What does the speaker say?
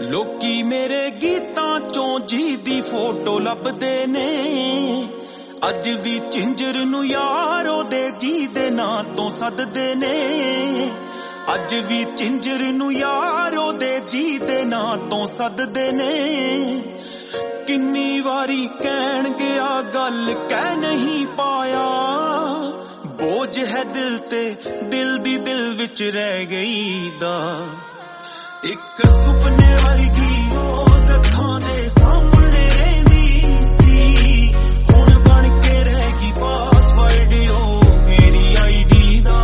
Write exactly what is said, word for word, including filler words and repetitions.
ਲੋਕੀ ਮੇਰੇ ਗੀਤਾਂ ਚੋਂ ਜੀ ਦੀ ਫੋਟੋ ਲੱਭਦੇ ਨੇ ਅੱਜ ਵੀ ਝਿੰਜਰ ਨੂੰ ਯਾਰ ਉਹਦੇ ਜੀ ਦੇ ਨਾਂ ਤੋਂ ਸੱਦਦੇ ਨੇ ਅੱਜ ਵੀ ਝਿੰਜਰ ਨੂੰ ਯਾਰ ਉਹਦੇ ਜੀ ਦੇ ਨਾਂ ਤੋਂ ਸੱਦਦੇ ਨੇ ਕਿੰਨੀ ਵਾਰੀ ਕਹਿਣਗੇ ਆ ਗੱਲ ਕਹਿ ਨਹੀਂ ਪਾਇਆ ਬੋਝ ਹੈ ਦਿਲ ਤੇ ਦਿਲ ਦੀ ਦਿਲ ਵਿੱਚ ਰਹਿ ਗਈ ਦਾ ਇੱਕ ਸੁਪਨੇ